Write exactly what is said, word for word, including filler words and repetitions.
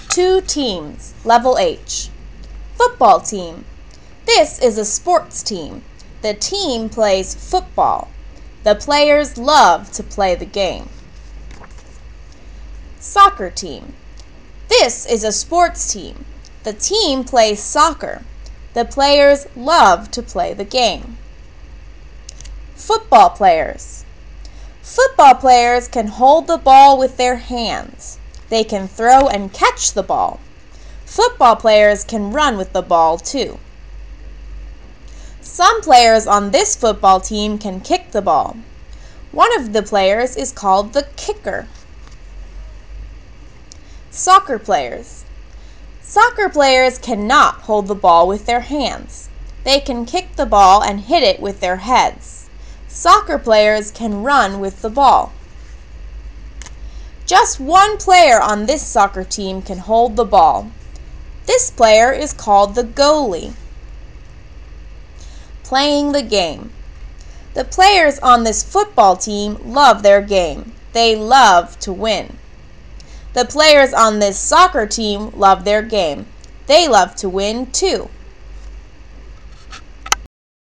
Two teams, level H. Football team. This is a sports team. The team plays football. The players love to play the game. Soccer team. This is a sports team. The team plays soccer. The players love to play the game. Football players. Football players can hold the ball with their hands. They can throw and catch the ball. Football players can run with the ball too. Some players on this football team can kick the ball. One of the players is called the kicker. Soccer players. Soccer players cannot hold the ball with their hands. They can kick the ball and hit it with their heads. Soccer players can run with the ball. Just one player on this soccer team can hold the ball. This player is called the goalie. Playing the game. The players on this football team love their game. They love to win. The players on this soccer team love their game. They love to win too.